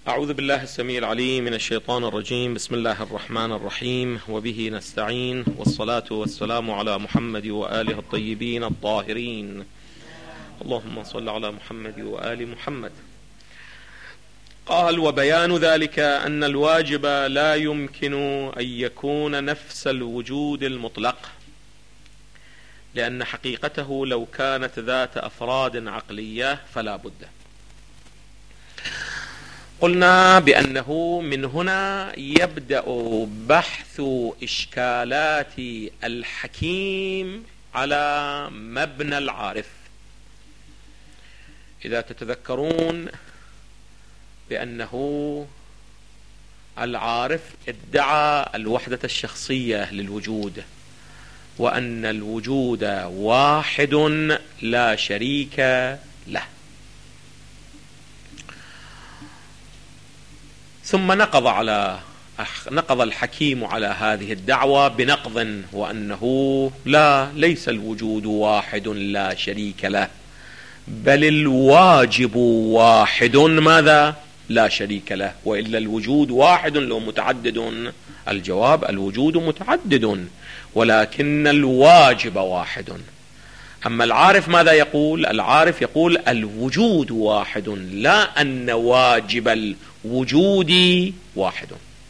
أعوذ بالله السميع العليم من الشيطان الرجيم. بسم الله الرحمن الرحيم، وبه نستعين، والصلاة والسلام على محمد وآله الطيبين الطاهرين. اللهم صل على محمد وآل محمد. قال: وبيان ذلك أن الواجب لا يمكن أن يكون نفس الوجود المطلق، لأن حقيقته لو كانت ذات أفراد عقلية فلا بد. قلنا بأنه من هنا يبدأ بحث إشكالات الحكيم على مبنى العارف. إذا تتذكرون بأنه العارف ادعى الوحدة الشخصية للوجود، وأن الوجود واحد لا شريك له. ثم نقض الحكيم على هذه الدعوة بنقض، وأنه ليس الوجود واحد لا شريك له، بل الواجب واحد ماذا؟ لا شريك له. وإلا الوجود واحد لو متعدد؟ الجواب: الوجود متعدد، ولكن الواجب واحد. أما العارف ماذا يقول؟ العارف يقول الوجود واحد، لا أن واجب الوجود واحد.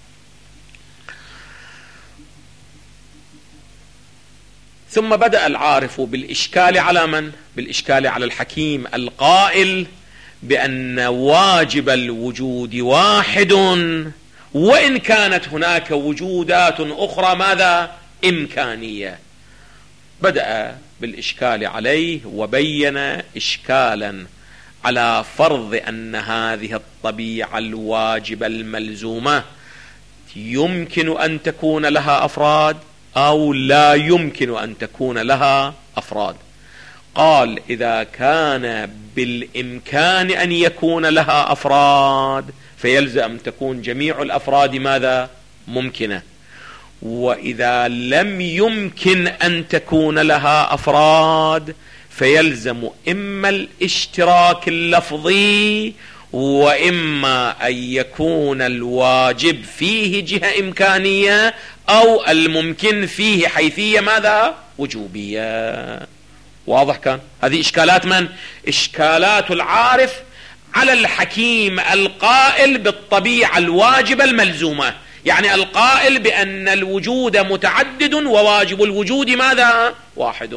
ثم بدأ العارف بالإشكال على من؟ بالإشكال على الحكيم القائل بأن واجب الوجود واحد، وإن كانت هناك وجودات أخرى ماذا؟ إمكانية. بدأ بالإشكال عليه وبين إشكالا على فرض أن هذه الطبيعة الواجبة الملزومة يمكن أن تكون لها أفراد أو لا يمكن أن تكون لها أفراد. قال: إذا كان بالإمكان أن يكون لها أفراد فيلزم تكون جميع الأفراد ماذا؟ ممكنة. وإذا لم يمكن أن تكون لها أفراد فيلزم إما الاشتراك اللفظي، وإما أن يكون الواجب فيه جهة إمكانية، أو الممكن فيه حيثية ماذا؟ وجوبية. واضح كان؟ هذه إشكالات من؟ إشكالات العارف على الحكيم القائل بالطبيعة الواجبة الملزومة، يعني القائل بأن الوجود متعدد وواجب الوجود ماذا؟ واحد.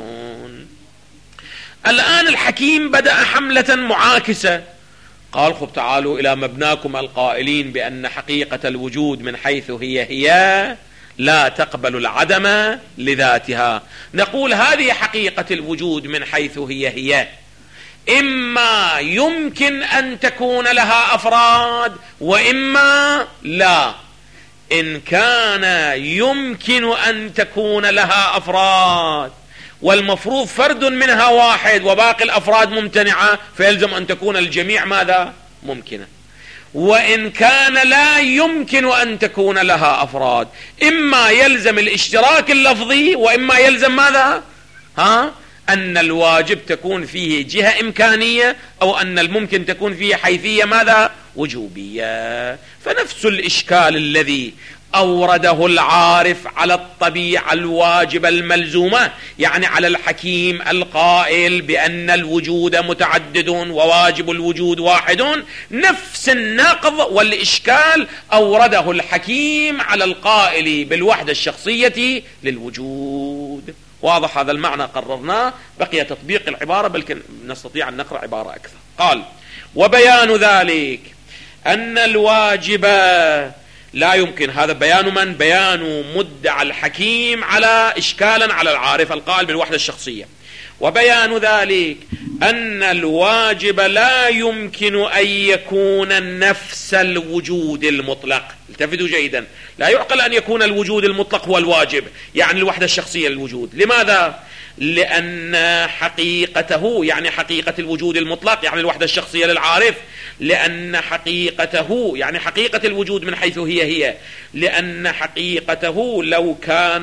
الآن الحكيم بدأ حملة معاكسة. قال: خب تعالوا إلى مبناكم القائلين بأن حقيقة الوجود من حيث هي لا تقبل العدم لذاتها. نقول هذه حقيقة الوجود من حيث هي إما يمكن أن تكون لها أفراد وإما لا. إن كان يمكن أن تكون لها أفراد والمفروض فرد منها واحد وباقي الأفراد ممتنعة، فيلزم أن تكون الجميع ماذا؟ ممكنة. وإن كان لا يمكن أن تكون لها أفراد، إما يلزم الاشتراك اللفظي وإما يلزم ماذا؟ أن الواجب تكون فيه جهة إمكانية، أو أن الممكن تكون فيه حيثية ماذا؟ وجوبية. فنفس الإشكال الذي أورده العارف على الطبيعة الواجبة الملزومة، يعني على الحكيم القائل بأن الوجود متعدد وواجب الوجود واحد، نفس النقض والإشكال أورده الحكيم على القائل بالوحدة الشخصية للوجود. واضح هذا المعنى؟ قررناه، بقي تطبيق العبارة، بل نستطيع أن نقرأ عبارة أكثر. قال: وبيان ذلك أن الواجب لا يمكن. هذا بيان من؟ بيان مدعى الحكيم على إشكالا على العارف القائل بالوحدة الشخصية. وبيان ذلك أن الواجب لا يمكن أن يكون نفس الوجود المطلق. التفتوا جيدا، لا يعقل أن يكون الوجود المطلق هو الواجب، يعني الوحدة الشخصية للوجود. لماذا؟ لأن حقيقته، يعني حقيقة الوجود المطلق، يعني الوحدة الشخصية للعارف، لأن حقيقته، يعني حقيقة الوجود من حيث هي لأن حقيقته لو كانت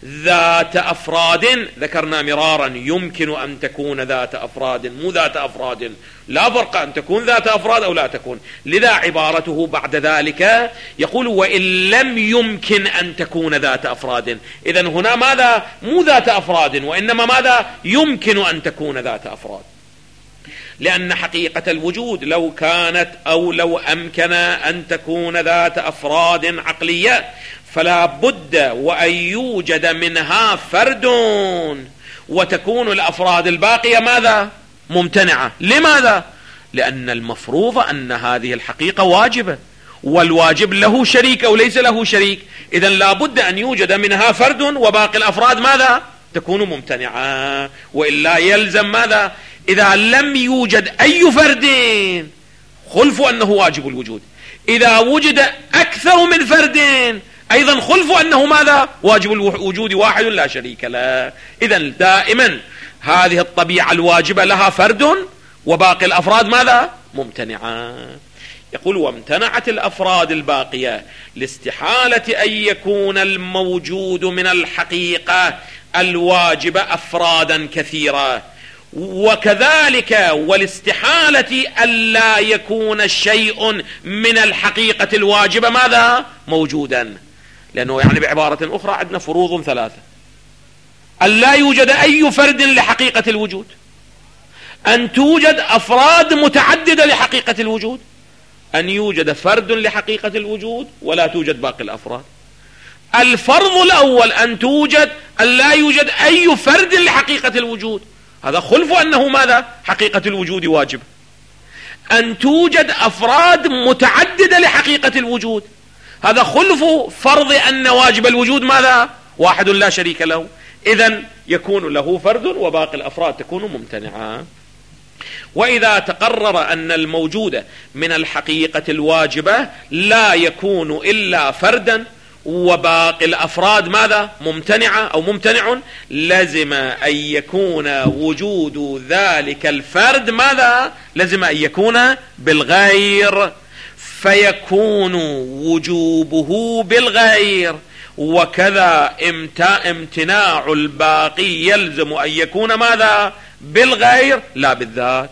ذات أفراد، ذكرنا مرارا يمكن أن تكون ذات أفراد مو ذات أفراد، لا فرق أن تكون ذات أفراد أو لا تكون. لذا عبارته بعد ذلك يقول وإن لم يمكن أن تكون ذات أفراد. إذن هنا ماذا؟ مو ذات أفراد، وإنما ماذا؟ يمكن أن تكون ذات أفراد، لأن حقيقة الوجود لو كانت أو لو أمكن أن تكون ذات أفراد عقلية فلا بد وأن يوجد منها فرد، وتكون الأفراد الباقية ماذا؟ ممتنعة. لماذا؟ لأن المفروض أن هذه الحقيقة واجبة، والواجب له شريك أو ليس له شريك، إذن لا بد أن يوجد منها فرد وباقي الأفراد ماذا؟ تكون ممتنعة. وإلا يلزم ماذا؟ إذا لم يوجد أي فرد خلف أنه واجب الوجود، إذا وجد أكثر من فرد أيضا خلف أنه ماذا؟ واجب الوجود واحد لا شريك له. إذن دائما هذه الطبيعة الواجبة لها فرد وباقي الأفراد ماذا؟ ممتنعة. يقول وامتنعت الأفراد الباقية لاستحالة أن يكون الموجود من الحقيقة الواجبة أفرادا كثيرة، وكذلك والاستحالة ألا يكون شيء من الحقيقة الواجبة ماذا؟ موجودا. لأنه يعني بعبارة أخرى عندنا فروض ثلاثة: أن لا يوجد أي فرد لحقيقة الوجود، أن توجد أفراد متعددة لحقيقة الوجود، أن يوجد فرد لحقيقة الوجود ولا توجد باقي الأفراد. الفرض الأول أن لا يوجد أي فرد لحقيقة الوجود، هذا خلف أنه ماذا؟ حقيقة الوجود واجب. أن توجد أفراد متعددة لحقيقة الوجود، هذا خلف فرض أن واجب الوجود ماذا؟ واحد لا شريك له. إذن يكون له فرد وباقي الأفراد تكون ممتنعة. وإذا تقرر أن الموجود من الحقيقة الواجبة لا يكون إلا فردا وباقي الأفراد ماذا؟ ممتنعة أو ممتنع، لزم أن يكون وجود ذلك الفرد ماذا؟ لزم أن يكون بالغير، فيكون وجوبه بالغير. وكذا امتناع الباقي يلزم أن يكون ماذا؟ بالغير لا بالذات.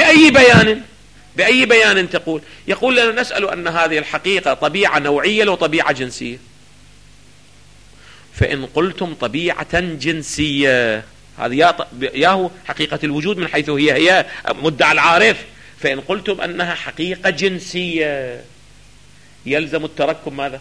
بأي بيان تقول؟ يقول لنا نسأل أن هذه الحقيقة طبيعة نوعية وطبيعة جنسية. فإن قلتم طبيعة جنسية، هذه ياهو حقيقة الوجود من حيث هي مدعى العارف. فإن قلتم أنها حقيقة جنسية يلزم التركب ماذا؟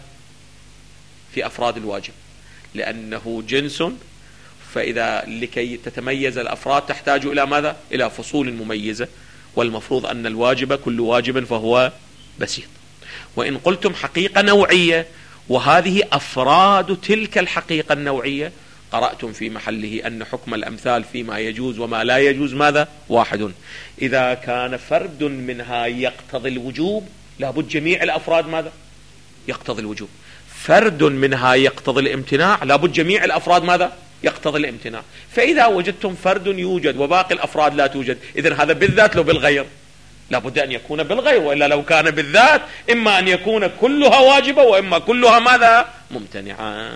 في أفراد الواجب، لأنه جنس، فإذا لكي تتميز الأفراد تحتاج إلى ماذا؟ إلى فصول مميزة، والمفروض أن الواجب كل واجب فهو بسيط. وإن قلتم حقيقة نوعية وهذه أفراد تلك الحقيقة النوعية، قرأتم في محله أن حكم الأمثال فيما يجوز وما لا يجوز ماذا؟ واحد. إذا كان فرد منها يقتضي الوجوب لابد جميع الأفراد ماذا؟ يقتضي الوجوب. فرد منها يقتضي الامتناع لابد جميع الأفراد ماذا؟ يقتضي الامتناع. فإذا وجدتم فرد يوجد وباقي الأفراد لا توجد، إذن هذا بالذات لو بالغير لابد أن يكون بالغير، وإلا لو كان بالذات إما أن يكون كلها واجبة وإما كلها ماذا؟ ممتنعة.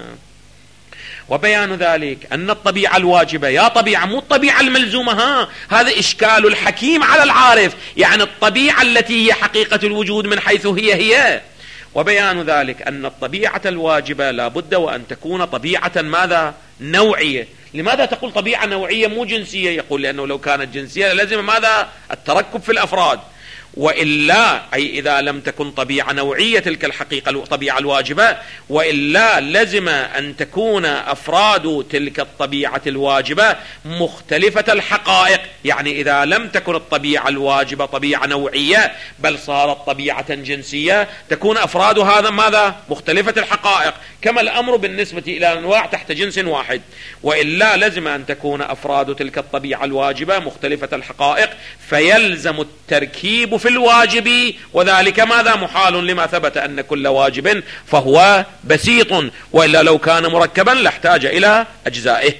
وبيان ذلك أن الطبيعة الواجبة يا طبيعة مو الطبيعة الملزومة، هذا إشكال الحكيم على العارف، يعني الطبيعة التي هي حقيقة الوجود من حيث هي. وبيان ذلك أن الطبيعة الواجبة لا بد وأن تكون طبيعة ماذا؟ نوعية. لماذا تقول طبيعة نوعية مو جنسية؟ يقول لأنه لو كانت جنسية لازم ماذا؟ التركب في الأفراد، وإلا أي إذا لم تكن طبيعة نوعية تلك الحقيقة الطبيعة الواجبة، وإلا لزم أن تكون أفراد تلك الطبيعة الواجبة مختلفة الحقائق. يعني إذا لم تكن الطبيعة الواجبة طبيعة نوعية بل صارت طبيعة جنسية تكون أفراد هذا ماذا؟ مختلفة الحقائق، كما الأمر بالنسبة إلى أنواع تحت جنس واحد. وإلا لزم أن تكون أفراد تلك الطبيعة الواجبة مختلفة الحقائق، فيلزم التركيب في الواجب، وذلك ماذا؟ محال، لما ثبت أن كل واجب فهو بسيط، وإلا لو كان مركبا لاحتاج إلى أجزائه.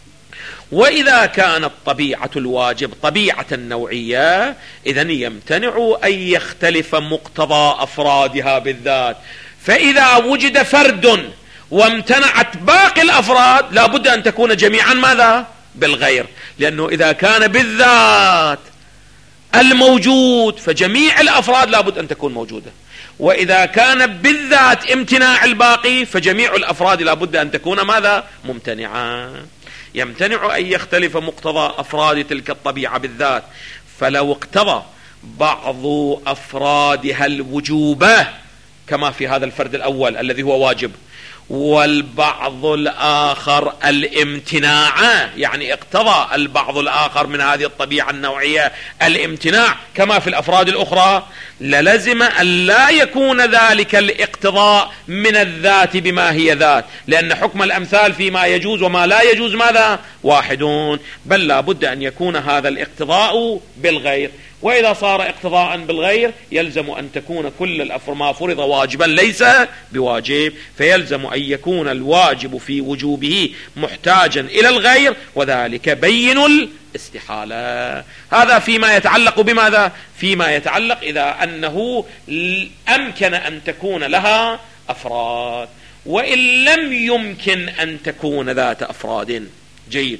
وإذا كانت طبيعة الواجب طبيعة نوعية إذن يمتنع أن يختلف مقتضى أفرادها بالذات. فإذا وجد فرد وامتنعت باقي الأفراد لا بد أن تكون جميعا ماذا؟ بالغير، لأنه إذا كان بالذات الموجود فجميع الأفراد لا بد أن تكون موجودة، وإذا كان بالذات امتناع الباقي فجميع الأفراد لا بد أن تكون ماذا؟ ممتنعا. يمتنع أن يختلف مقتضى أفراد تلك الطبيعة بالذات، فلو اقتضى بعض أفرادها الوجوب كما في هذا الفرد الأول الذي هو واجب، والبعض الآخر الامتناع، يعني اقتضى البعض الآخر من هذه الطبيعة النوعية الامتناع كما في الأفراد الأخرى، للزم أن لا يكون ذلك الاقتضاء من الذات بما هي ذات، لأن حكم الأمثال فيما يجوز وما لا يجوز ماذا؟ واحدون، بل لا بد أن يكون هذا الاقتضاء بالغير. وإذا صار اقتضاء بالغير يلزم أن تكون كل ما فرض واجبا ليس بواجب، فيلزم أن يكون الواجب في وجوبه محتاجا إلى الغير، وذلك بين الاستحالة. هذا فيما يتعلق بماذا؟ فيما يتعلق إذا أنه أمكن أن تكون لها أفراد، وإن لم يمكن أن تكون ذات أفراد. جيد.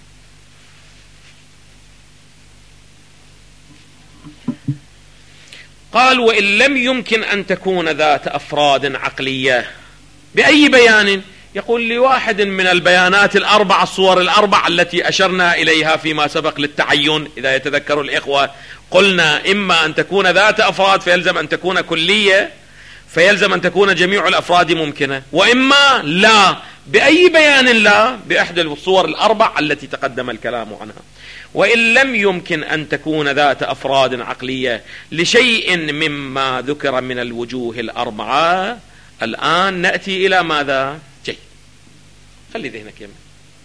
قال وإن لم يمكن أن تكون ذات أفراد عقلية، بأي بيان؟ يقول لواحد من البيانات الأربع، الصور الأربع التي أشرنا إليها فيما سبق للتعين. إذا يتذكر الإخوة قلنا إما أن تكون ذات أفراد فيلزم أن تكون كلية، فيلزم أن تكون جميع الأفراد ممكنة، وإما لا. بأي بيان لا؟ بإحدى الصور الأربع التي تقدم الكلام عنها. وإن لم يمكن أن تكون ذات أفراد عقلية لشيء مما ذكر من الوجوه الأربعة. الآن نأتي إلى ماذا؟ جيد، خلي ذهنك يمين.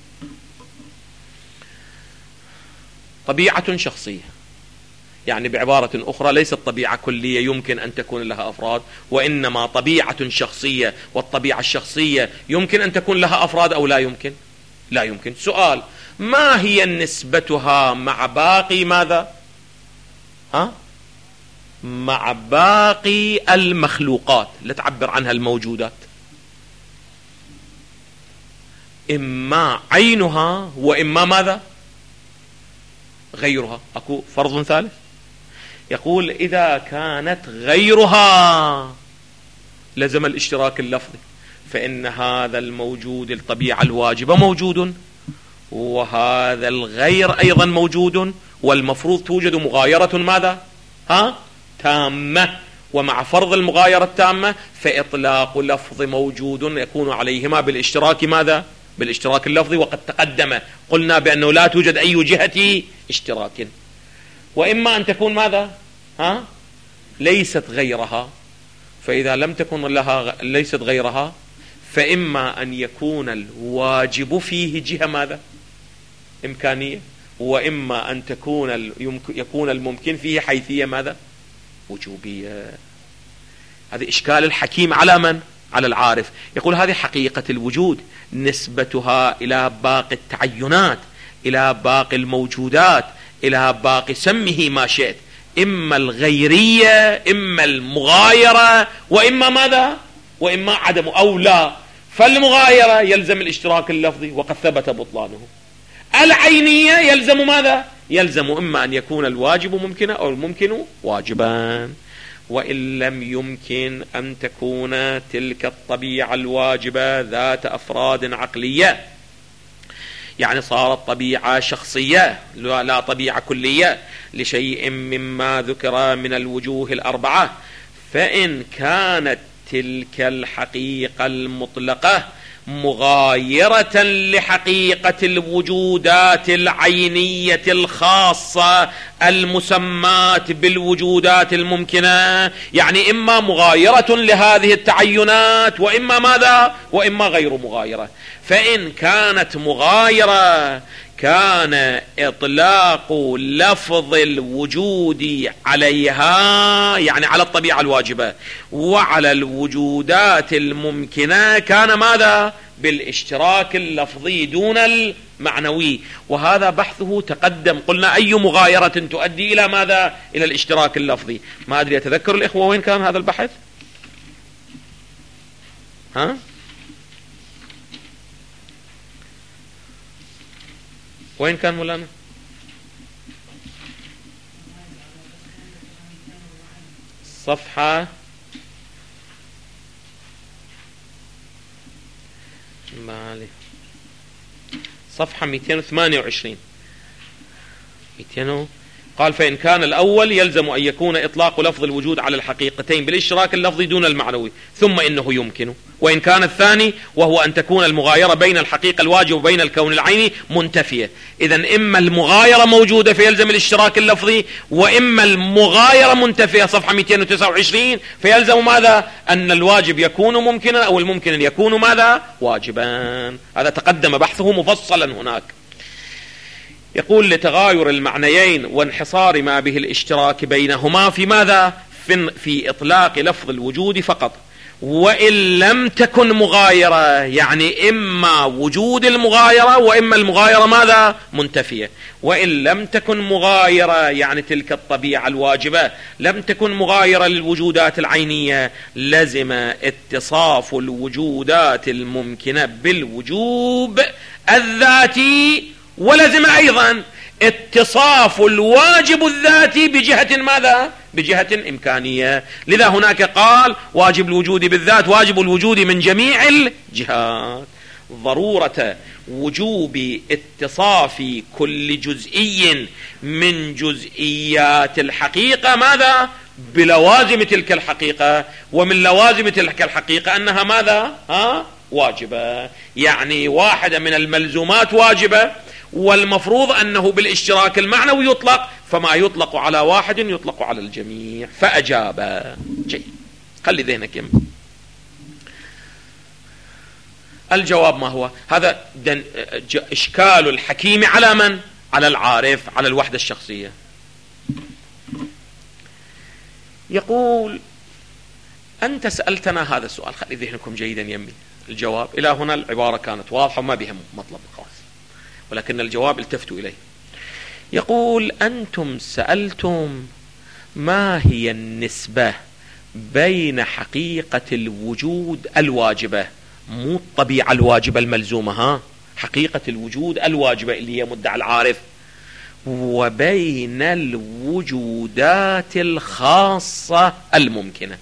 طبيعة شخصية، يعني بعبارة أخرى ليست طبيعة كلية يمكن أن تكون لها أفراد، وإنما طبيعة شخصية، والطبيعة الشخصية يمكن أن تكون لها أفراد أو لا يمكن؟ لا يمكن. سؤال: ما هي نسبتها مع باقي ماذا؟ مع باقي المخلوقات اللي تعبر عنها الموجودات؟ إما عينها وإما ماذا؟ غيرها. أكو فرض ثالث، يقول إذا كانت غيرها لزم الاشتراك اللفظي، فإن هذا الموجود الطبيعة الواجبة موجود، وهذا الغير أيضا موجود، والمفروض توجد مغايرة ماذا؟ تامة. ومع فرض المغايرة التامة فإطلاق لفظ موجود يكون عليهما بالاشتراك ماذا؟ بالاشتراك اللفظي. وقد تقدم قلنا بأنه لا توجد أي جهة اشتراك. وإما أن تكون ماذا؟ ليست غيرها. فإذا لم تكن لها ليست غيرها، فإما أن يكون الواجب فيه جهة ماذا؟ إمكانية، وإما أن يكون الممكن فيه حيثية ماذا؟ وجوبية. هذا إشكال الحكيم على من؟ على العارف. يقول هذه حقيقة الوجود، نسبتها إلى باقي التعينات، إلى باقي الموجودات، إلى باقي سمه ما شئت، إما الغيرية إما المغايرة وإما ماذا؟ وإما عدم أو لا. فالمغايرة يلزم الاشتراك اللفظي وقد ثبت بطلانه. العينية يلزم ماذا؟ يلزم إما أن يكون الواجب ممكنا أو الممكن واجبا. وإن لم يمكن أن تكون تلك الطبيعة الواجبة ذات أفراد عقلية، يعني صارت طبيعة شخصية لا طبيعة كلية لشيء مما ذكر من الوجوه الأربعة، فإن كانت تلك الحقيقة المطلقة مغايرة لحقيقة الوجودات العينية الخاصة المسمات بالوجودات الممكنة، يعني إما مغايرة لهذه التعينات وإما ماذا؟ وإما غير مغايرة. فإن كانت مغايرة كان إطلاق لفظ الوجود عليها، يعني على الطبيعة الواجبة، وعلى الوجودات الممكنة كان ماذا؟ بالاشتراك اللفظي دون المعنوي. وهذا بحثه تقدم. قلنا أي مغايرة تؤدي إلى ماذا؟ إلى الاشتراك اللفظي. ما أدري يتذكر الإخوة وين كان هذا البحث؟ وين كان مولانا؟ صفحة مالي صفحة 228. قال فإن كان الأول يلزم أن يكون إطلاق لفظ الوجود على الحقيقتين بالاشتراك اللفظي دون المعنوي، ثم إنه يمكن. وإن كان الثاني وهو أن تكون المغايرة بين الحقيقة الواجب وبين الكون العيني منتفية. إذن إما المغايرة موجودة فيلزم الاشتراك اللفظي، وإما المغايرة منتفية صفحة 229 فيلزم ماذا؟ أن الواجب يكون ممكنا أو الممكن يكون ماذا؟ واجبا. هذا تقدم بحثه مفصلا هناك. يقول لتغاير المعنيين وانحصار ما به الاشتراك بينهما في ماذا؟ في إطلاق لفظ الوجود فقط. وإن لم تكن مغايرة يعني إما وجود المغايرة وإما المغايرة ماذا؟ منتفية. وإن لم تكن مغايرة يعني تلك الطبيعة الواجبة لم تكن مغايرة للوجودات العينية، لزم اتصاف الوجودات الممكنة بالوجوب الذاتي، ولزم أيضا اتصاف الواجب الذاتي بجهة ماذا؟ بجهة إمكانية. لذا هناك قال واجب الوجود بالذات واجب الوجود من جميع الجهات. ضرورة وجوب اتصاف كل جزئي من جزئيات الحقيقة ماذا؟ بلوازم تلك الحقيقة، ومن لوازم تلك الحقيقة أنها ماذا؟ واجبة. يعني واحدة من الملزومات واجبة، والمفروض أنه بالاشتراك المعنوي يطلق، فما يطلق على واحد يطلق على الجميع. فأجاب. جيد، خلي ذهنك يم. الجواب ما هو؟ هذا إشكال الحكيم على من؟ على العارف، على الوحدة الشخصية. يقول أنت سألتنا هذا السؤال، خلي ذهنكم جيدا يمي. الجواب إلى هنا العبارة كانت واضحة وما بها مطلب خاص، ولكن الجواب التفتوا إليه. يقول أنتم سألتم ما هي النسبة بين حقيقة الوجود الواجبة، مو الطبيعة الواجبة الملزومة، حقيقة الوجود الواجبة اللي هي مدعى العارف، وبين الوجودات الخاصة الممكنة.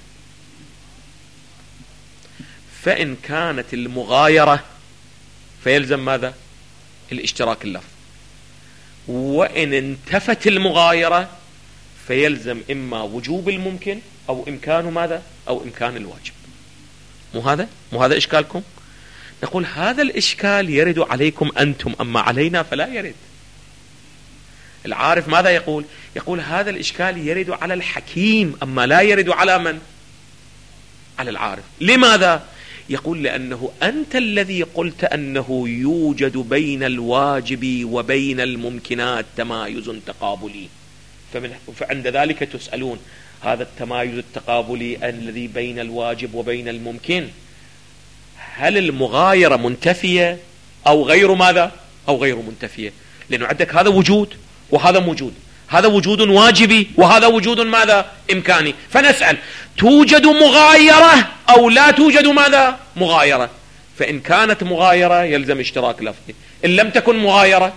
فإن كانت المغايرة فيلزم ماذا؟ الاشتراك اللفظ. وإن انتفت المغايرة فيلزم إما وجوب الممكن أو إمكان ماذا؟ أو إمكان الواجب. مو هذا إشكالكم؟ نقول هذا الإشكال يرد عليكم أنتم، أما علينا فلا يرد. العارف ماذا يقول؟ يقول هذا الإشكال يرد على الحكيم، أما لا يرد على من؟ على العارف. لماذا؟ يقول لأنه أنت الذي قلت أنه يوجد بين الواجب وبين الممكنات تمايز تقابلي، فعند ذلك تسألون هذا التمايز التقابلي الذي بين الواجب وبين الممكن هل المغايرة منتفية أو غير ماذا؟ أو غير منتفية؟ لأنه عندك هذا وجود وهذا موجود، هذا وجود واجبي وهذا وجود ماذا؟ إمكاني. فنسأل توجد مغايرة أو لا توجد ماذا؟ مغايرة. فإن كانت مغايرة يلزم اشتراك لفظي، إن لم تكن مغايرة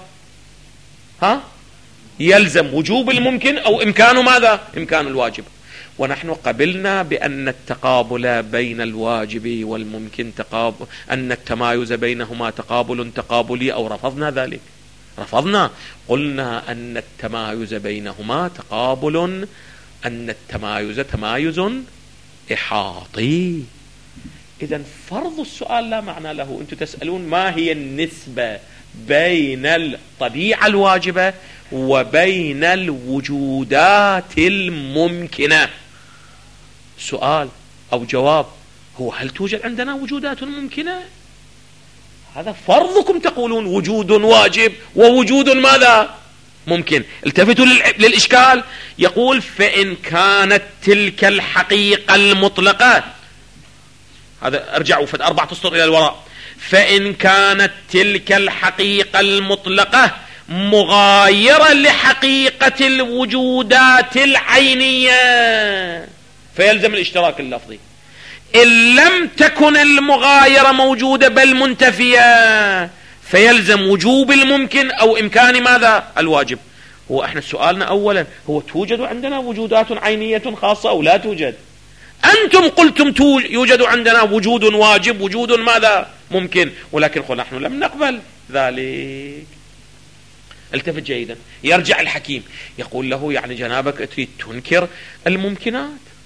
يلزم وجوب الممكن أو إمكان ماذا؟ إمكان الواجب. ونحن قبلنا بأن التقابل بين الواجب والممكن تقابل، أن التمايز بينهما تقابل تقابلي، أو رفضنا ذلك؟ رفضنا، قلنا أن التمايز بينهما تقابل، أن التمايز تمايز إحاطي. إذن فرض السؤال لا معنى له. أنتم تسألون ما هي النسبة بين الطبيعة الواجبة وبين الوجودات الممكنة. سؤال أو جواب هو هل توجد عندنا وجودات ممكنة؟ هذا فرضكم، تقولون وجود واجب ووجود ماذا؟ ممكن. التفتوا للإشكال. يقول فإن كانت تلك الحقيقة المطلقة، هذا ارجعوا فد 4 أسطر إلى الوراء، فإن كانت تلك الحقيقة المطلقة مغايرة لحقيقة الوجودات العينية فيلزم الاشتراك اللفظي. إن لم تكن المغايرة موجودة بل منتفية فيلزم وجوب الممكن أو إمكان ماذا؟ الواجب. هو احنا سؤالنا أولا هو توجد عندنا وجودات عينية خاصة أو لا توجد؟ أنتم قلتم يوجد عندنا وجود واجب، وجود ماذا؟ ممكن، ولكن نحن لم نقبل ذلك. التفت جيدا. يرجع الحكيم يقول له يعني جنابك تريد تنكر الممكنات؟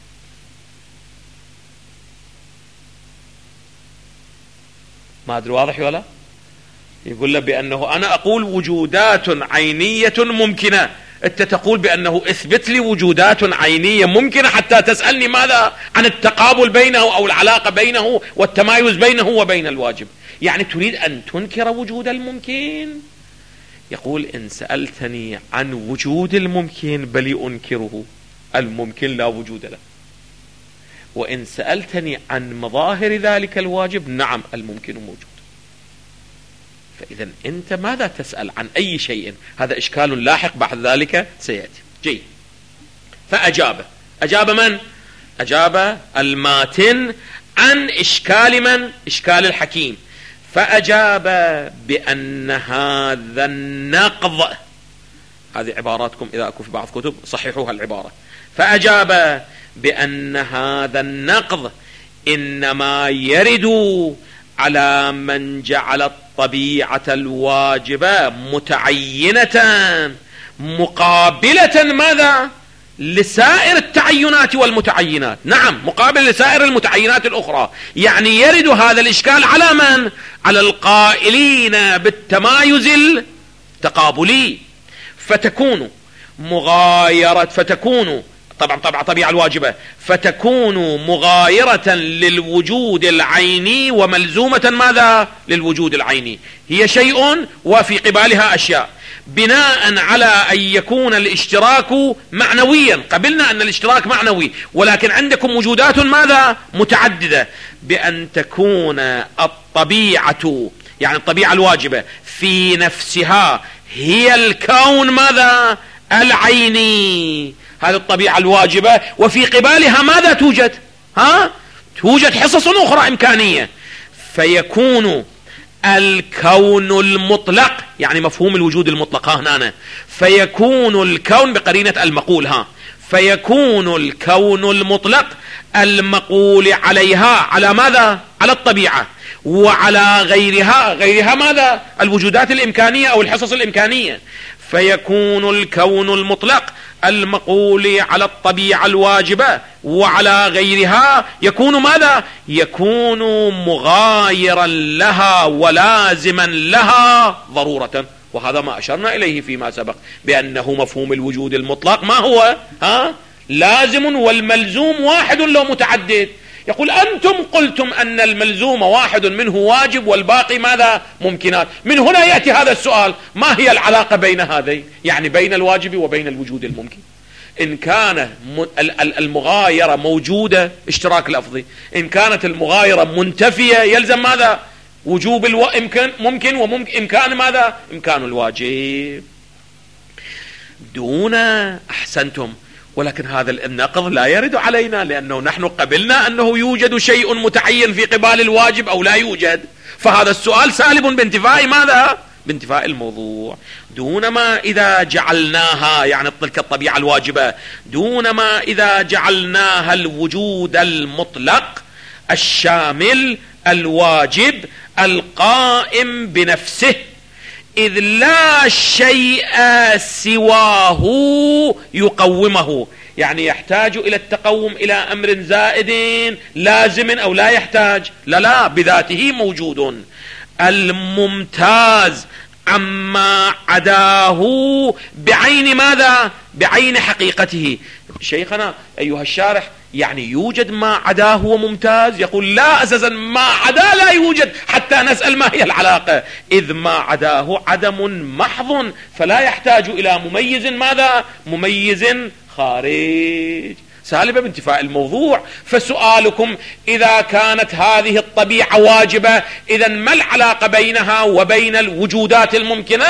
ما أدري واضح ولا؟ يقول له بأنه أنا أقول وجودات عينية ممكنة، أنت تقول بأنه اثبت لي وجودات عينية ممكنة حتى تسألني ماذا؟ عن التقابل بينه أو العلاقة بينه والتمايز بينه وبين الواجب. يعني تريد أن تنكر وجود الممكن؟ يقول إن سألتني عن وجود الممكن بل أنكره، الممكن لا وجود له. وإن سألتني عن مظاهر ذلك الواجب نعم الممكن موجود. فإذا أنت ماذا تسأل عن أي شيء؟ هذا إشكال لاحق بعد ذلك سيأتي. جيد. أجاب من؟ أجاب الماتن عن إشكال من؟ إشكال الحكيم. فأجاب بأن هذا النقض، هذه عباراتكم إذا أكو في بعض كتب صححوها العبارة. فأجاب بأن هذا النقض إنما يرد على من جعل الطبيعة الواجبة متعينة مقابلة ماذا؟ لسائر التعينات والمتعينات. نعم، مقابل لسائر المتعينات الأخرى. يعني يرد هذا الإشكال على من؟ على القائلين بالتمايز التقابلي. فتكون طبيعة الواجبة فتكون مغايرة للوجود العيني وملزومة ماذا؟ للوجود العيني. هي شيء وفي قبالها أشياء، بناء على أن يكون الاشتراك معنويا. قبلنا أن الاشتراك معنوي، ولكن عندكم وجودات ماذا؟ متعددة. بأن تكون الطبيعة، يعني الطبيعة الواجبة في نفسها هي الكون ماذا؟ العيني، هذه الطبيعة الواجبة. وفي قبالها ماذا توجد؟ توجد حصص أخرى إمكانية. فيكون الكون المطلق، يعني مفهوم الوجود المطلق هنا، فيكون الكون بقرينة المقول فيكون الكون المطلق المقول عليها على ماذا؟ على الطبيعة، وعلى غيرها ماذا؟ الوجودات الإمكانية أو الحصص الإمكانية. فيكون الكون المطلق المقول على الطبيعة الواجبة وعلى غيرها يكون ماذا؟ يكون مغايرا لها ولازما لها ضرورة. وهذا ما أشرنا إليه فيما سبق بأنه مفهوم الوجود المطلق ما هو؟ لازم، والملزوم واحد لو متعدد. يقول أنتم قلتم أن الملزوم واحد منه واجب والباقي ماذا؟ ممكنات. من هنا يأتي هذا السؤال: ما هي العلاقة بين هذين؟ يعني بين الواجب وبين الوجود الممكن. إن كان المغايرة موجودة اشتراك لفظي، إن كانت المغايرة منتفية يلزم ماذا؟ وجوب ممكن وإمكان ماذا؟ إمكان الواجب. دون أحسنتم، ولكن هذا النقض لا يرد علينا، لأنه نحن قبلنا أنه يوجد شيء متعين في قبال الواجب أو لا يوجد. فهذا السؤال سالب بانتفاء ماذا؟ بانتفاء الموضوع. دون ما إذا جعلناها، يعني تلك الطبيعة الواجبة، دون ما إذا جعلناها الوجود المطلق الشامل الواجب القائم بنفسه، إذ لا شيء سواه يقومه. يعني يحتاج إلى التقوم إلى أمر زائد لازم أو لا يحتاج؟ لا، بذاته موجود. الممتاز عما عداه بعين ماذا؟ بعين حقيقته. شيخنا أيها الشارح، يعني يوجد ما عداه وممتاز؟ يقول لا، أساسا ما عدا لا يوجد، حتى نسأل ما هي العلاقة. إذ ما عداه عدم محض، فلا يحتاج إلى مميز ماذا؟ مميز خارج. سالبة بانتفاء الموضوع. فسؤالكم إذا كانت هذه الطبيعة واجبة، إذن ما العلاقة بينها وبين الوجودات الممكنة؟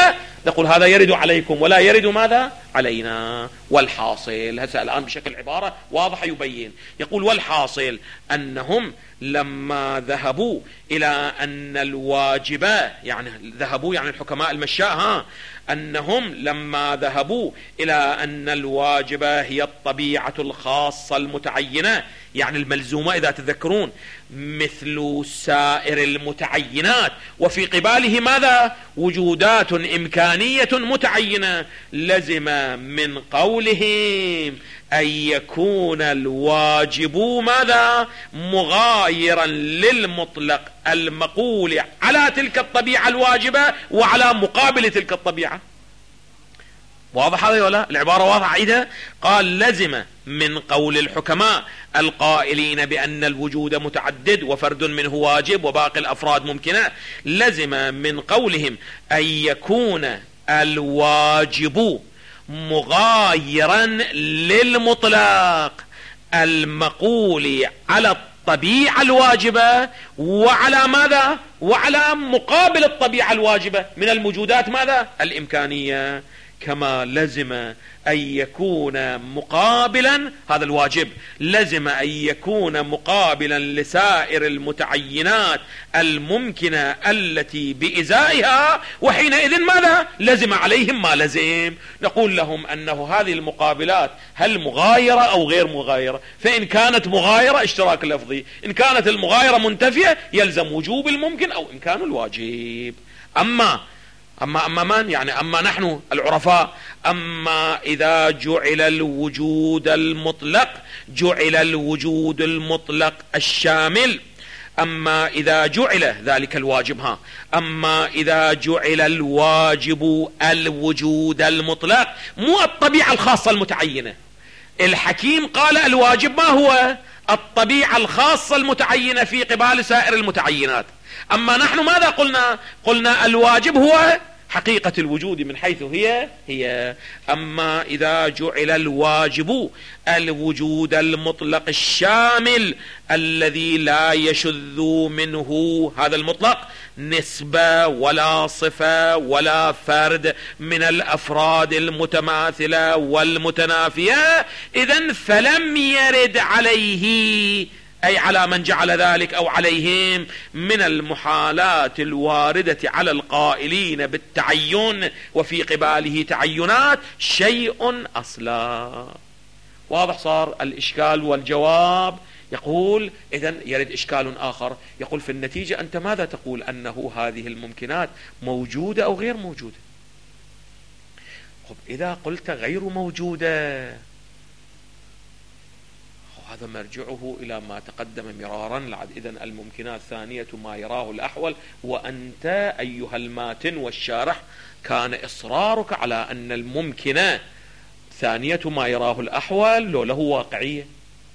نقول هذا يرد عليكم ولا يرد ماذا علينا. والحاصل هسه الآن بشكل عبارة واضحة يبين، يقول والحاصل أنهم لما ذهبوا إلى أن الواجبة، يعني ذهبوا يعني الحكماء المشاء، أنهم لما ذهبوا إلى أن الواجبة هي الطبيعة الخاصة المتعينة، يعني الملزومة إذا تذكرون، مثل سائر المتعينات، وفي قباله ماذا؟ وجودات إمكانية متعينة، لزم من قولهم أن يكون الواجب ماذا؟ مغايرا للمطلق المقول على تلك الطبيعة الواجبة وعلى مقابل تلك الطبيعة. واضح هذا ولا؟ العبارة واضحة عيدها. قال لزم من قول الحكماء القائلين بأن الوجود متعدد وفرد منه واجب وباقي الأفراد ممكنة، لزم من قولهم أن يكون الواجب مغايرا للمطلق المقول على الطبيعة الواجبة وعلى ماذا؟ وعلى مقابل الطبيعة الواجبة من الموجودات ماذا؟ الإمكانية. كما لزم أن يكون مقابلا، هذا الواجب لزم أن يكون مقابلا لسائر المتعينات الممكنة التي بإزائها، وحينئذ ماذا؟ لزم عليهم ما لزم. نقول لهم أنه هذه المقابلات هل مغايرة أو غير مغايرة؟ فإن كانت مغايرة اشتراك لفظي، إن كانت المغايرة منتفية يلزم وجوب الممكن أو إمكان الواجب. أما من يعني أما نحن العرفاء، أما إذا جعل الوجود المطلق الشامل، أما إذا جعل ذلك الواجب أما إذا جعل الواجب الوجود المطلق، مو الطبيعة الخاصة المتعينة. الحكيم قال الواجب ما هو؟ الطبيعة الخاصة المتعينة في قبال سائر المتعينات. أما نحن ماذا قلنا؟ قلنا الواجب هو حقيقة الوجود من حيث هي. أما إذا جعل الواجب الوجود المطلق الشامل الذي لا يشذ منه هذا المطلق نسبة ولا صفة ولا فرد من الأفراد المتماثلة والمتنافية، إذن فلم يرد عليه، أي على من جعل ذلك أو عليهم، من المحالات الواردة على القائلين بالتعين وفي قباله تعينات شيء أصلا. واضح صار الإشكال والجواب. يقول إذن يرد إشكال آخر، يقول في النتيجة أنت ماذا تقول؟ أنه هذه الممكنات موجودة أو غير موجودة؟ إذا قلت غير موجودة هذا مرجعه إلى ما تقدم مرارا. إذن الممكنات ثانية ما يراه الأحول، وأنت أيها الماتن والشارح كان إصرارك على أن الممكنة ثانية ما يراه الأحول لو له واقعية.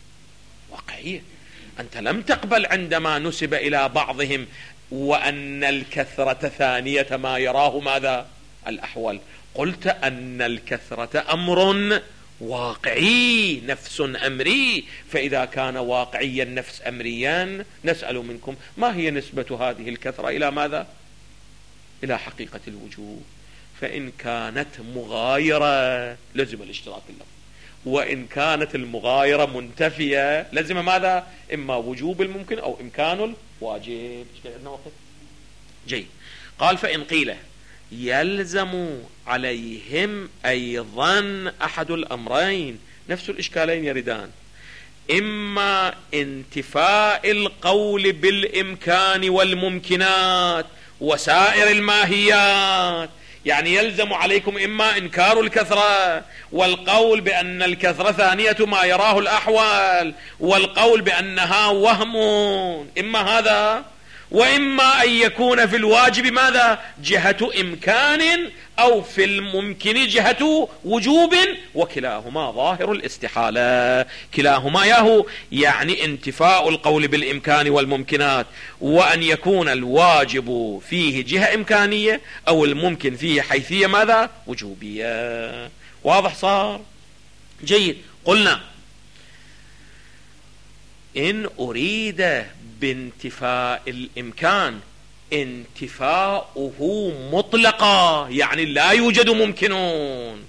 أنت لم تقبل عندما نسب إلى بعضهم وأن الكثرة ثانية ما يراه ماذا؟ الأحول. قلت أن الكثرة أمر واقعي، نفس أمري، فإذا كان واقعيا نفس أمريا نسأل منكم ما هي نسبة هذه الكثرة إلى ماذا؟ إلى حقيقة الوجود. فإن كانت مغايرة لزم الاشتراك اللفظي، وإن كانت المغايرة منتفية لزم ماذا؟ إما وجوب الممكن أو إمكان الواجب. جيد. قال فإن قيل يلزم عليهم أيضا أحد الأمرين، نفس الإشكالين يردان، إما انتفاء القول بالإمكان والممكنات وسائر الماهيات، يعني يلزم عليكم إما إنكار الكثرة والقول بأن الكثرة ثانية ما يراه الأحوال والقول بأنها وهم، إما هذا، وإما أن يكون في الواجب ماذا؟ جهة إمكان، أو في الممكن جهة وجوب، وكلاهما ظاهر الاستحالة. كلاهما ياهو يعني انتفاء القول بالإمكان والممكنات، وأن يكون الواجب فيه جهة إمكانية أو الممكن فيه حيثية ماذا؟ وجوبية. واضح صار؟ جيد. قلنا إن أريد بانتفاء الإمكان انتفاؤه مطلقا، يعني لا يوجد ممكنون،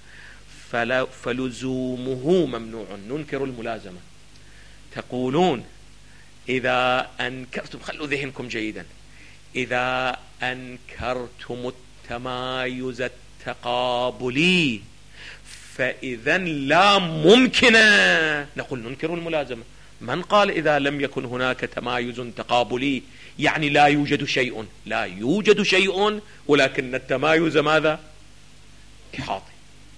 فلزومه ممنوع. ننكر الملازمة. تقولون إذا أنكرتم، خلوا ذهنكم جيدا، إذا أنكرتم التمايز التقابلي فإذا لا ممكن. نقول ننكر الملازمة. من قال إذا لم يكن هناك تمايز تقابلي يعني لا يوجد شيء؟ لا يوجد شيء، ولكن التمايز ماذا؟ إحاطي.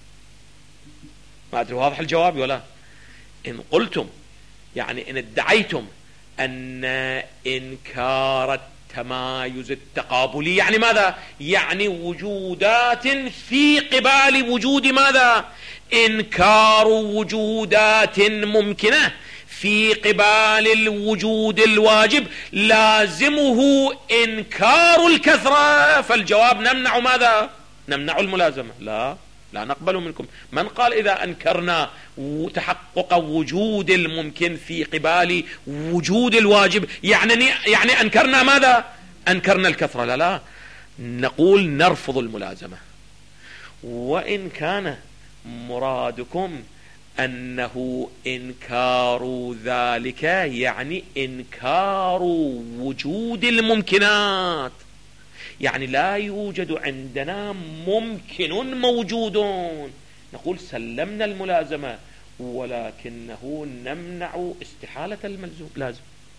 ما أدري واضح الجواب ولا؟ إن قلتم يعني إن ادعيتم أن إنكار التمايز التقابلي يعني ماذا؟ يعني وجودات في قبال وجود ماذا؟ إنكار وجودات ممكنة في قبال الوجود الواجب لازمه إنكار الكثرة. فالجواب نمنع ماذا؟ نمنع الملازمة. لا نقبل منكم. من قال إذا أنكرنا تحقق وجود الممكن في قبال وجود الواجب يعني أنكرنا ماذا؟ أنكرنا الكثرة. لا نقول نرفض الملازمة. وإن كان مرادكم أنه إنكار ذلك يعني إنكار وجود الممكنات، يعني لا يوجد عندنا ممكن موجود، نقول سلمنا الملازمة، ولكنه نمنع استحالة الملزوم لازم.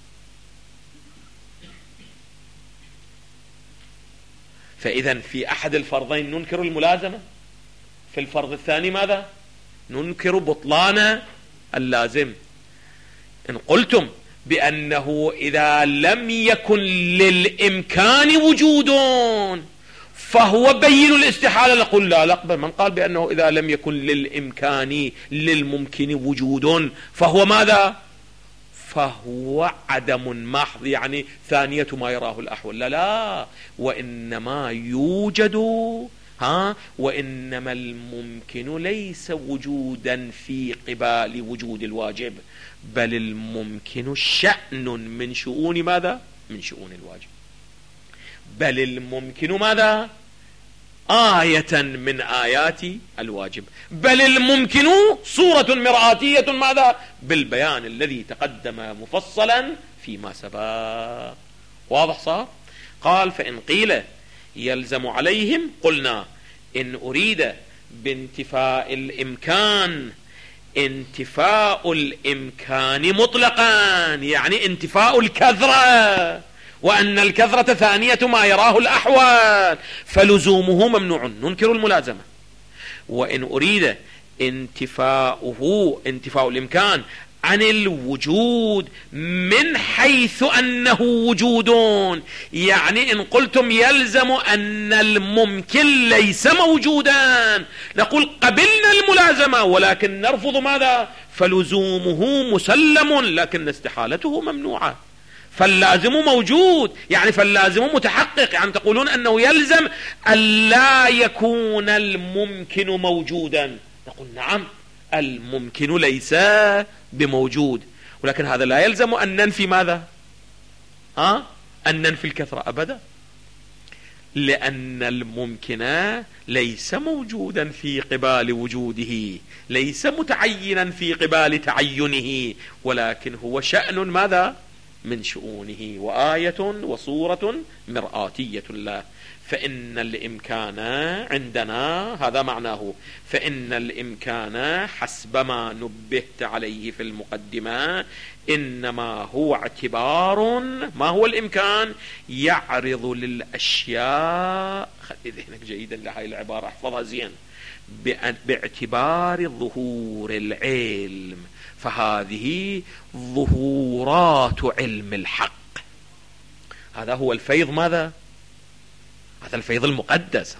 فإذا في أحد الفرضين ننكر الملازمة، في الفرض الثاني ماذا؟ ننكر بطلان اللازم. إن قلتم بأنه إذا لم يكن للإمكان وجود فهو بين الاستحالة، نقول لا نقبل. من قال بأنه إذا لم يكن للإمكان للممكن وجود فهو ماذا؟ فهو عدم محض، يعني ثانية ما يراه الأحول. لا وإنما يوجد وإنما الممكن ليس وجودا في قبال وجود الواجب، بل الممكن شأن من شؤون ماذا؟ من شؤون الواجب. بل الممكن ماذا؟ آية من آيات الواجب. بل الممكن صورة مرآتية ماذا؟ بالبيان الذي تقدم مفصلا فيما سبق. واضح صار؟ قال فإن قيل يلزم عليهم قلنا إن أريد بانتفاء الإمكان انتفاء الإمكان مطلقا، يعني انتفاء الكثرة، وأن الكثرة ثانية ما يراه الأحوال، فلزومه ممنوع، ننكر الملازمة. وإن أريد انتفاء الإمكان عن الوجود من حيث أنه وجود، يعني إن قلتم يلزم أن الممكن ليس موجودا، نقول قبلنا الملازمة ولكن نرفض ماذا؟ فلزومه مسلم لكن استحالته ممنوعة. فاللازم موجود يعني فاللازم متحقق، يعني تقولون أنه يلزم أن لا يكون الممكن موجودا، نقول نعم الممكن ليس بموجود، ولكن هذا لا يلزم أن ننفي ماذا؟ أن ننفي الكثرة أبدا، لأن الممكن ليس موجودا في قبال وجوده، ليس متعينا في قبال تعينه، ولكن هو شأن ماذا؟ من شؤونه، وآية وصورة مرآتية له. فإن الإمكان عندنا هذا معناه، فإن الإمكان حسب ما نبهت عليه في المقدمة إنما هو اعتبار. ما هو الإمكان؟ يعرض للأشياء، خلي ذهنك جيدا لهذه العبارة احفظها زين، باعتبار ظهور العلم، فهذه ظهورات علم الحق. هذا هو الفيض ماذا؟ هذا الفيض المقدس.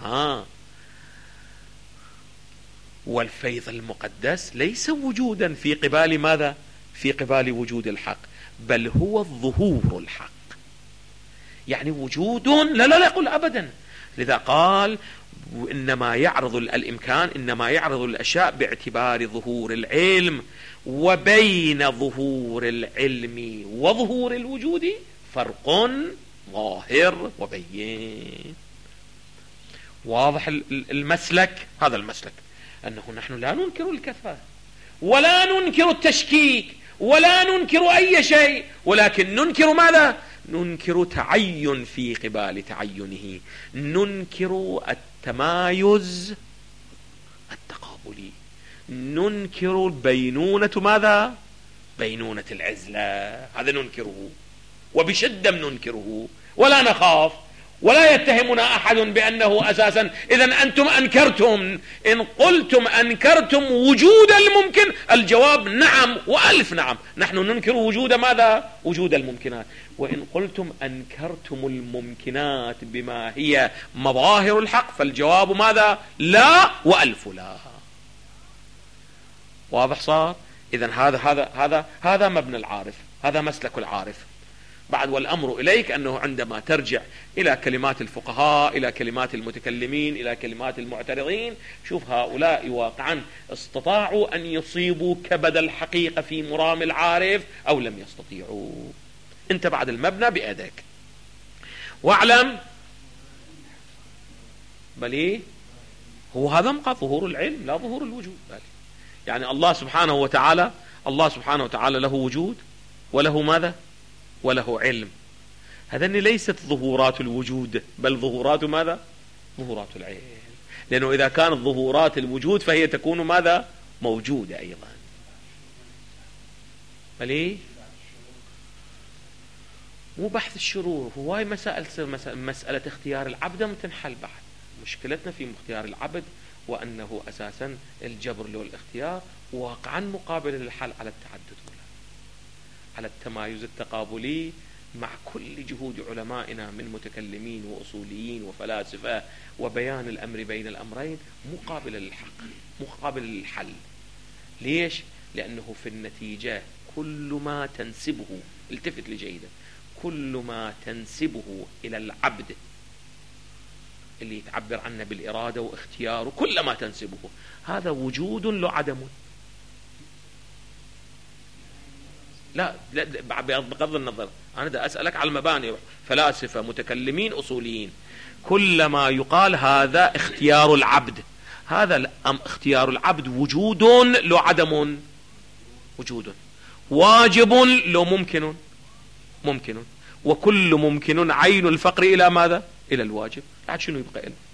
والفيض المقدس ليس وجودا في قبال ماذا؟ في قبال وجود الحق، بل هو الظهور الحق، يعني وجود لا يقول أبدا. لذا قال إنما يعرض الإمكان إنما يعرض الأشياء باعتبار ظهور العلم، وبين ظهور العلم وظهور الوجود فرق ظاهر وبين. واضح المسلك؟ هذا المسلك أنه نحن لا ننكر الكفة ولا ننكر التشكيك ولا ننكر أي شيء، ولكن ننكر ماذا؟ ننكر تعين في قبال تعينه، ننكر التمايز التقابلي، ننكر البينونة ماذا؟ بينونة العزلة، هذا ننكره وبشدة ننكره ولا نخاف، ولا يتهمنا أحد بأنه أساسا إذن أنتم أنكرتم. إن قلتم أنكرتم وجود الممكن، الجواب نعم وألف نعم، نحن ننكر وجود ماذا؟ وجود الممكنات. وإن قلتم أنكرتم الممكنات بما هي مظاهر الحق، فالجواب ماذا؟ لا وألف لا. واضح صار؟ إذن هذا مبنى العارف، هذا مسلك العارف. بعد والأمر إليك أنه عندما ترجع إلى كلمات الفقهاء، إلى كلمات المتكلمين، إلى كلمات المعترضين، شوف هؤلاء واقعا استطاعوا أن يصيبوا كبد الحقيقة في مرام العارف أو لم يستطيعوا. أنت بعد المبنى بيدك. واعلم بل هو هذا مقى ظهور العلم لا ظهور الوجود. يعني الله سبحانه وتعالى له وجود وله ماذا؟ وله علم. هذا ليست ظهورات الوجود، بل ظهورات ماذا؟ ظهورات العلم. لأنه إذا كانت ظهورات الوجود فهي تكون ماذا؟ موجودة أيضا. بل مو بحث الشرور، هواي مسألة اختيار العبد تنحل بعد. مشكلتنا في اختيار العبد وأنه أساسا الجبر له الاختيار واقعا مقابل للحل على التعدد على التمايز التقابلي، مع كل جهود علمائنا من متكلمين وأصوليين وفلاسفة وبيان الأمر بين الأمرين مقابل للحق مقابل للحل. ليش؟ لأنه في النتيجة كل ما تنسبه، التفت لجيدا، كل ما تنسبه إلى العبد اللي يتعبر عنه بالإرادة واختياره، كل ما تنسبه هذا وجود له عدم. لا بغض النظر، أنا دا أسألك على المباني، فلاسفة متكلمين أصوليين، كل ما يقال هذا اختيار العبد، هذا اختيار العبد وجود له عدم، وجود واجب له ممكن، وكل ممكن عين الفقر إلى ماذا؟ إلى الواجب. بعد شنو يبقى له؟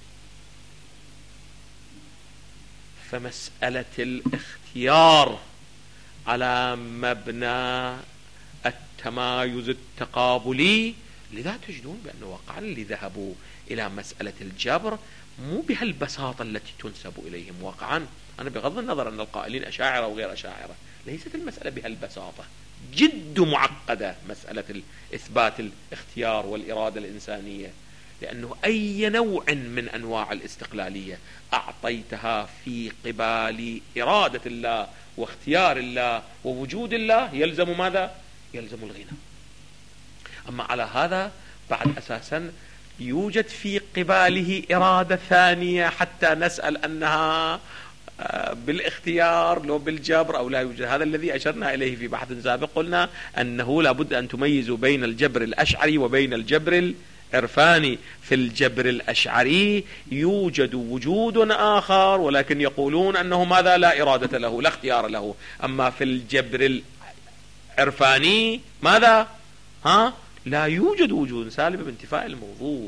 فمسألة الاختيار على مبنى التمايز التقابلي، لذا تجدون بأنه واقعا اللي ذهبوا إلى مسألة الجبر مو بهالبساطة التي تنسب إليهم. واقعا أنا بغض النظر أن القائلين أشاعرة وغير أشاعرة، ليست المسألة بهالبساطة، جد معقدة مسألة إثبات الاختيار والإرادة الإنسانية. لأنه أي نوع من أنواع الاستقلالية أعطيتها في قبال إرادة الله واختيار الله ووجود الله يلزم ماذا؟ يلزم الغنى. أما على هذا بعد أساسا يوجد في قباله إرادة ثانية حتى نسأل أنها بالاختيار لو بالجبر أو لا يوجد. هذا الذي أشرنا إليه في بحث سابق، قلنا أنه لابد أن تميزوا بين الجبر الأشعري وبين الجبر العرفاني. في الجبر الأشعري يوجد وجود آخر، ولكن يقولون أنه ماذا؟ لا إرادة له لا اختيار له. أما في الجبر العرفاني ماذا؟ لا يوجد وجود سالب بانتفاء الموضوع.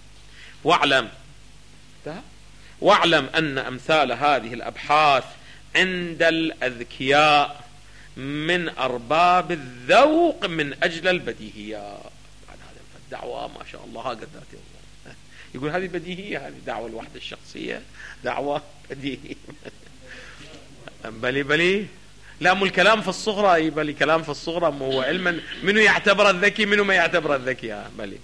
واعلم أن أمثال هذه الأبحاث عند الأذكياء من أرباب الذوق من أجل البديهيات. الدعوة ما شاء الله قدرت الله، يقول هذه بديهية، هذه دعوة الوحدة الشخصية دعوة بديهية. بلي لا مو الكلام في الصغرى، بلي كلام في الصغرى هو علما منو يعتبر الذكي منو ما يعتبر الذكي. بلي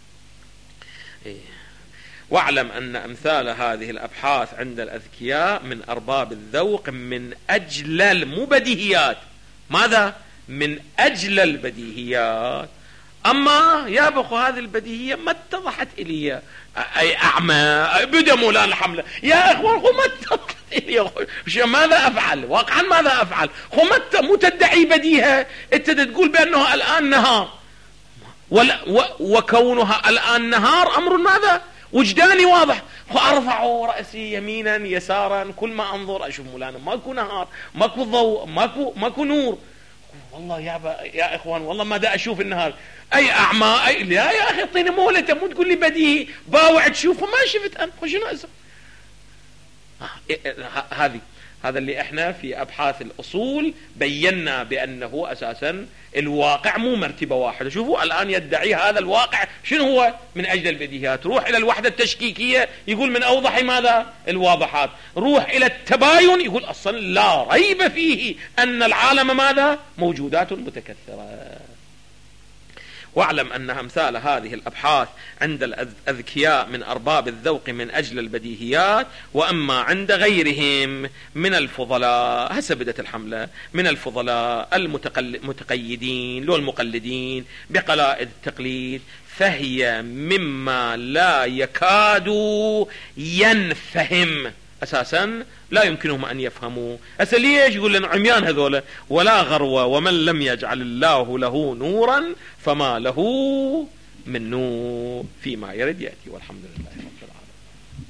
واعلم أن أمثال هذه الأبحاث عند الأذكياء من أرباب الذوق من أجل المبديهيات. ماذا؟ من أجل البديهيات. أما يا بخو هذه البديهية ما اتضحت إلي، أي أعمى بدأ مولانا الحملة يا إخوان خو ما اتضحت إلي، ماذا أفعل؟ واقعا ماذا أفعل؟ خو مو تدعي بديهة، أنت تقول بأنه الآن نهار، وكونها الآن نهار أمر ماذا وجداني واضح، فأرفع رأسي يمينا يسارا، كل ما أنظر أشوف مولانا ماكو نهار، ماكو ضوء، ماكو نور. والله يا إخوان والله ما دا أشوف النهار، أي أعمى لا يا أخي اعطيني مهلة، مو تقول لي بديهي باوع تشوفه ما شفت أنا شنو أسوي. هذا اللي احنا في أبحاث الأصول بينا بأنه أساسا الواقع مو مرتبة واحدة. شوفوا الآن يدعي هذا الواقع شنو هو من أجل البديهيات. روح إلى الوحدة التشكيكية يقول من أوضح ماذا الواضحات. روح إلى التباين يقول أصلا لا ريب فيه أن العالم ماذا موجودات متكثرة. واعلم أن أمثال هذه الأبحاث عند الأذكياء من أرباب الذوق من أجل البديهيات، وأما عند غيرهم من الفضلاء هسه بدت الحملة من الفضلاء المتقيدين لو المقلدين بقلائد التقليد، فهي مما لا يكاد ينفهم أساسا، لا يمكنهم أن يفهموا. هسه ليش يقول لنا عميان هذولا ولا غروة، ومن لم يجعل الله له نورا فما له من نور، فيما يرد يأتي. والحمد لله.